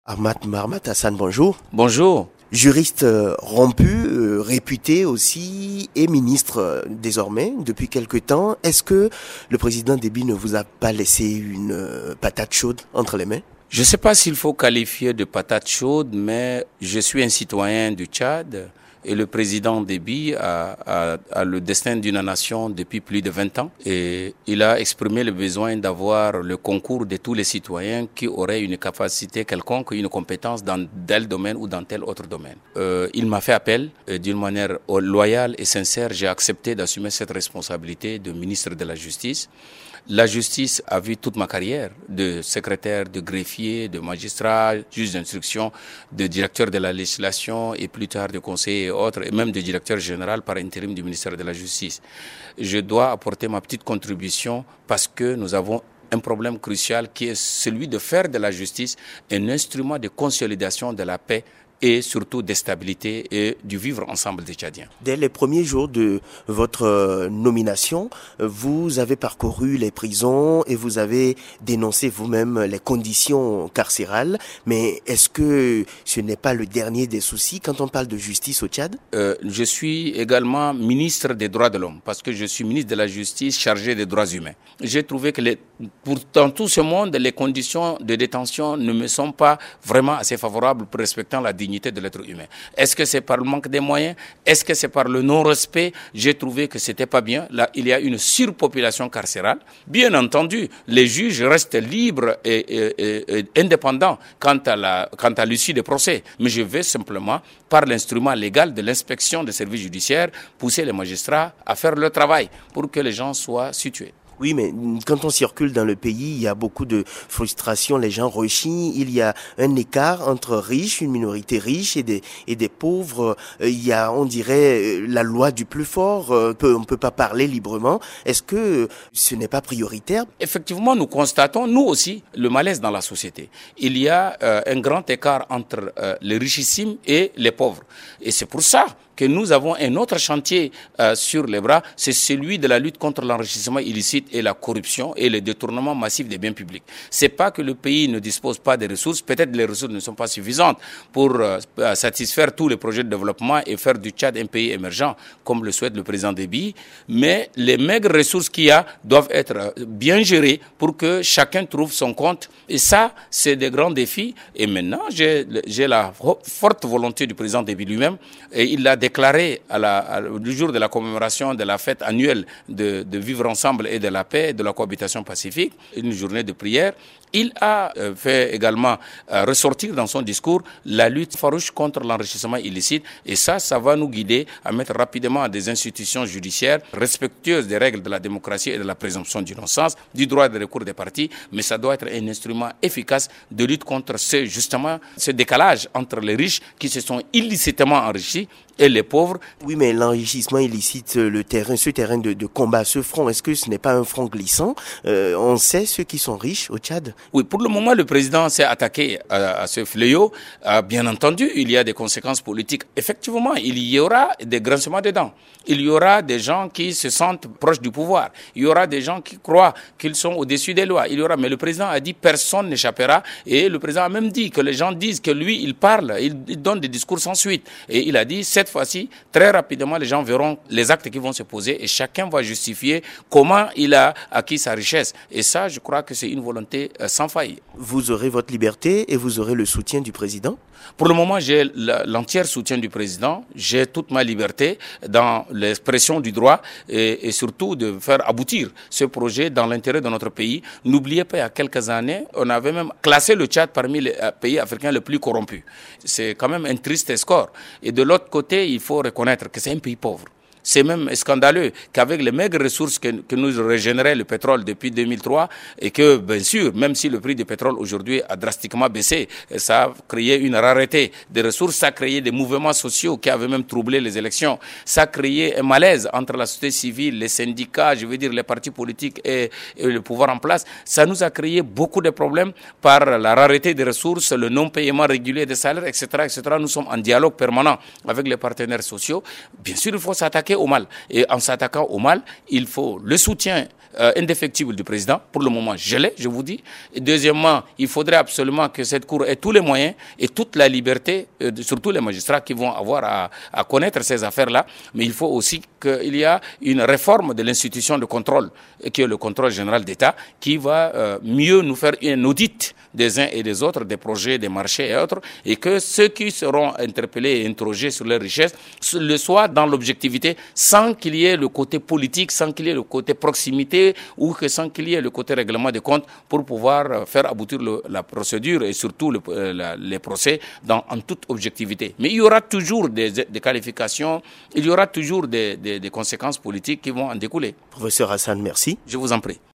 Ahmad Marmat Hassan, bonjour. Bonjour. Juriste rompu, réputé aussi, et ministre désormais depuis quelque temps. Est-ce que le président Déby ne vous a pas laissé une patate chaude entre les mains? Je ne sais pas s'il faut qualifier de patate chaude, mais je suis un citoyen du Tchad et le président Déby a le destin d'une nation depuis plus de 20 ans et il a exprimé le besoin d'avoir le concours de tous les citoyens qui auraient une capacité quelconque, une compétence dans tel domaine ou dans tel autre domaine. Il m'a fait appel d'une manière loyale et sincère. J'ai accepté d'assumer cette responsabilité de ministre de la Justice. La justice a vu toute ma carrière de secrétaire, de greffier, de magistrat, juge d'instruction, de directeur de la législation et plus tard de conseiller et autres, et même de directeur général par intérim du ministère de la Justice. Je dois apporter ma petite contribution parce que nous avons un problème crucial qui est celui de faire de la justice un instrument de consolidation de la paix et surtout de stabilité et du vivre ensemble des Tchadiens. Dès les premiers jours de votre nomination, vous avez parcouru les prisons et vous avez dénoncé vous-même les conditions carcérales. Mais est-ce que ce n'est pas le dernier des soucis quand on parle de justice au Tchad? Je suis également ministre des droits de l'homme parce que je suis ministre de la Justice chargé des droits humains. J'ai trouvé que dans tout ce monde, les conditions de détention ne me sont pas vraiment assez favorables pour respecter la dignité de l'être humain. Est-ce que c'est par le manque des moyens? Est-ce que c'est par le non-respect? J'ai trouvé que c'était pas bien. Là, il y a une surpopulation carcérale. Bien entendu, les juges restent libres et indépendants quant à l'issue des procès. Mais je vais simplement, par l'instrument légal de l'inspection des services judiciaires, pousser les magistrats à faire leur travail pour que les gens soient situés. Oui, mais quand on circule dans le pays, il y a beaucoup de frustration, les gens rechignent, il y a un écart entre riches, une minorité riche et des pauvres. Il y a, on dirait, la loi du plus fort, on peut pas parler librement. Est-ce que ce n'est pas prioritaire? Effectivement, nous constatons, nous aussi, le malaise dans la société. Il y a un grand écart entre les richissimes et les pauvres. Et c'est pour ça que nous avons un autre chantier sur les bras, c'est celui de la lutte contre l'enrichissement illicite et la corruption et le détournement massif des biens publics. C'est pas que le pays ne dispose pas des ressources, peut-être les ressources ne sont pas suffisantes pour satisfaire tous les projets de développement et faire du Tchad un pays émergent, comme le souhaite le président Déby, mais les maigres ressources qu'il y a doivent être bien gérées pour que chacun trouve son compte. Et ça, c'est des grands défis. Et maintenant, j'ai la forte volonté du président Déby lui-même, et il l'a déclaré le jour de la commémoration de la fête annuelle de vivre ensemble et de la paix et de la cohabitation pacifique, une journée de prière. Il a fait également ressortir dans son discours la lutte farouche contre l'enrichissement illicite. Et ça va nous guider à mettre rapidement des institutions judiciaires respectueuses des règles de la démocratie et de la présomption d'innocence, du droit de recours des parties. Mais ça doit être un instrument efficace de lutte contre ce décalage entre les riches qui se sont illicitement enrichis et les pauvres. Oui, mais l'enrichissement illicite, ce terrain de combat, ce front, est-ce que ce n'est pas un front glissant? On sait ceux qui sont riches au Tchad. Oui, pour le moment, le président s'est attaqué à ce fléau. Bien entendu, il y a des conséquences politiques. Effectivement, il y aura des grincements de dents. Il y aura des gens qui se sentent proches du pouvoir. Il y aura des gens qui croient qu'ils sont au-dessus des lois. Mais le président a dit personne n'échappera. Et le président a même dit que les gens disent que lui, il parle, il donne des discours sans suite. Et il a dit, cette fois-ci, très rapidement, les gens verront les actes qui vont se poser et chacun va justifier comment il a acquis sa richesse. Et ça, je crois que c'est une volonté sans faille. Vous aurez votre liberté et vous aurez le soutien du président? Pour le moment, j'ai l'entier soutien du président. J'ai toute ma liberté dans l'expression du droit et surtout de faire aboutir ce projet dans l'intérêt de notre pays. N'oubliez pas, il y a quelques années, on avait même classé le Tchad parmi les pays africains les plus corrompus. C'est quand même un triste score. Et de l'autre côté, il faut reconnaître que c'est un pays pauvre. C'est même scandaleux qu'avec les maigres ressources que nous régénérait le pétrole depuis 2003 et que, bien sûr, même si le prix du pétrole aujourd'hui a drastiquement baissé, ça a créé une rareté des ressources, ça a créé des mouvements sociaux qui avaient même troublé les élections, ça a créé un malaise entre la société civile, les syndicats, je veux dire les partis politiques et le pouvoir en place. Ça nous a créé beaucoup de problèmes par la rareté des ressources, le non-paiement régulier des salaires, etc., etc. Nous sommes en dialogue permanent avec les partenaires sociaux. Bien sûr, il faut s'attaquer au mal. Et en s'attaquant au mal, il faut le soutien indéfectible du président. Pour le moment, je l'ai, je vous dis. Et deuxièmement, il faudrait absolument que cette Cour ait tous les moyens et toute la liberté, surtout les magistrats qui vont avoir à connaître ces affaires-là. Mais il faut aussi qu'il y ait une réforme de l'institution de contrôle, qui est le contrôle général d'État, qui va mieux nous faire un audit des uns et des autres, des projets, des marchés et autres, et que ceux qui seront interpellés et interrogés sur leurs richesses le soient dans l'objectivité, sans qu'il y ait le côté politique, sans qu'il y ait le côté proximité, ou que sans qu'il y ait le côté règlement des comptes, pour pouvoir faire aboutir la procédure et surtout les procès en toute objectivité. Mais il y aura toujours des qualifications, il y aura toujours des conséquences politiques qui vont en découler. Professeur Hassan, merci. Je vous en prie.